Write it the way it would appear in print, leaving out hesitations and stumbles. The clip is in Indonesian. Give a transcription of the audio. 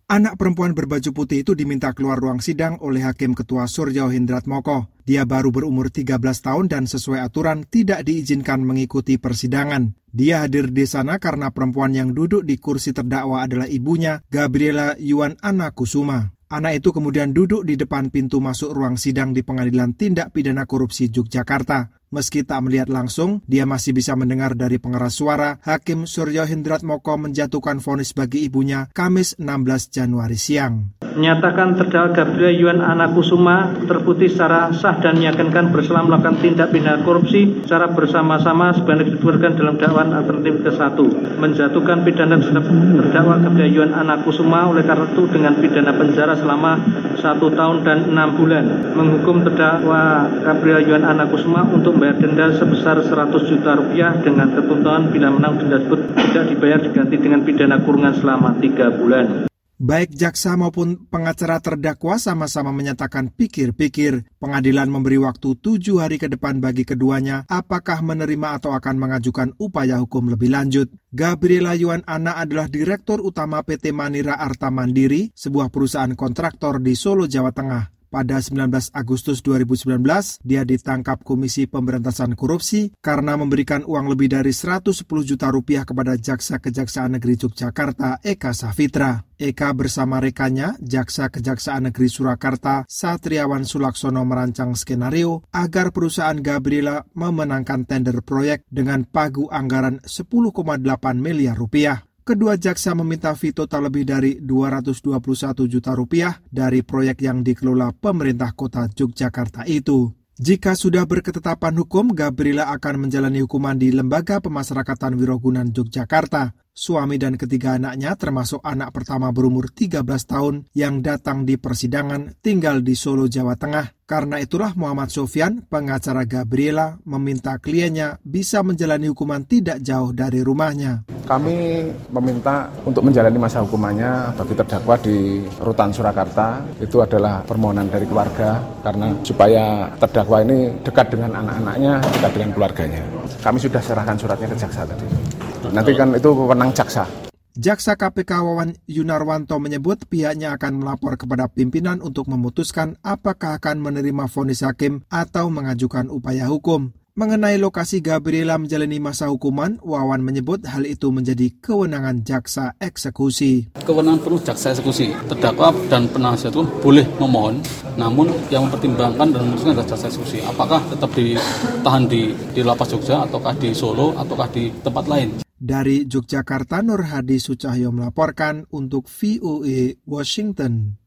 Anak perempuan berbaju putih itu diminta keluar ruang sidang oleh Hakim Ketua Suryo Hindratmoko. Dia baru berumur 13 tahun dan sesuai aturan tidak diizinkan mengikuti persidangan. Dia hadir di sana karena perempuan yang duduk di kursi terdakwa adalah ibunya, Gabriela Yuan Anna Kusuma. Anak itu kemudian duduk di depan pintu masuk ruang sidang di Pengadilan Tindak Pidana Korupsi Yogyakarta. Meski tak melihat langsung, dia masih bisa mendengar dari pengeras suara Hakim Suryo Hindratmoko menjatuhkan vonis bagi ibunya Kamis 16 Januari siang. Menyatakan terdakwa Gabriela Yuan Anna Kusuma terbukti secara sah dan meyakinkan bersalah melakukan tindak pidana korupsi secara bersama-sama sebagaimana disebutkan dalam dakwaan alternatif ke-1. Menjatuhkan pidana terhadap terdakwa Gabriela Yuan Anna Kusuma oleh karena itu dengan pidana penjara selama 1 tahun dan 6 bulan. Menghukum terdakwa Gabriela Yuan Anna Kusuma untuk membayar denda sebesar 100 juta rupiah dengan ketentuan bila menang denda tersebut tidak dibayar diganti dengan pidana kurungan selama 3 bulan. Baik jaksa maupun pengacara terdakwa sama-sama menyatakan pikir-pikir. Pengadilan memberi waktu 7 hari ke depan bagi keduanya apakah menerima atau akan mengajukan upaya hukum lebih lanjut. Gabriela Yuan Anna adalah Direktur Utama PT Manira Arta Mandiri, sebuah perusahaan kontraktor di Solo, Jawa Tengah. Pada 19 Agustus 2019, dia ditangkap Komisi Pemberantasan Korupsi karena memberikan uang lebih dari 110 juta rupiah kepada Jaksa Kejaksaan Negeri Yogyakarta, Eka Safitra. Eka bersama rekannya, Jaksa Kejaksaan Negeri Surakarta, Satriawan Sulaksono merancang skenario agar perusahaan Gabriela memenangkan tender proyek dengan pagu anggaran 10,8 miliar rupiah. Kedua jaksa meminta veto tak lebih dari 221 juta rupiah dari proyek yang dikelola pemerintah kota Yogyakarta itu. Jika sudah berketetapan hukum, Gabriela akan menjalani hukuman di Lembaga Pemasyarakatan Wirogunan Yogyakarta. Suami dan ketiga anaknya termasuk anak pertama berumur 13 tahun yang datang di persidangan tinggal di Solo, Jawa Tengah. Karena itulah Muhammad Sofyan, pengacara Gabriela, meminta kliennya bisa menjalani hukuman tidak jauh dari rumahnya. Kami meminta untuk menjalani masa hukumannya bagi terdakwa di Rutan Surakarta. Itu adalah permohonan dari keluarga karena supaya terdakwa ini dekat dengan anak-anaknya, dekat dengan keluarganya. Kami sudah serahkan suratnya ke jaksa tadi. Nanti kan itu wewenang jaksa. Jaksa KPK Wawan Yunarwanto menyebut pihaknya akan melapor kepada pimpinan untuk memutuskan apakah akan menerima vonis hakim atau mengajukan upaya hukum. Mengenai lokasi Gabriela menjalani masa hukuman, Wawan menyebut hal itu menjadi kewenangan jaksa eksekusi. Kewenangan penuh jaksa eksekusi. Terdakwa dan penasihat hukum boleh memohon, namun yang mempertimbangkan dan memutuskan adalah jaksa eksekusi. Apakah tetap ditahan di Lapas Jogja, ataukah di Solo, ataukah di tempat lain. Dari Yogyakarta, Nur Hadi Sucahyo melaporkan untuk VOA Washington.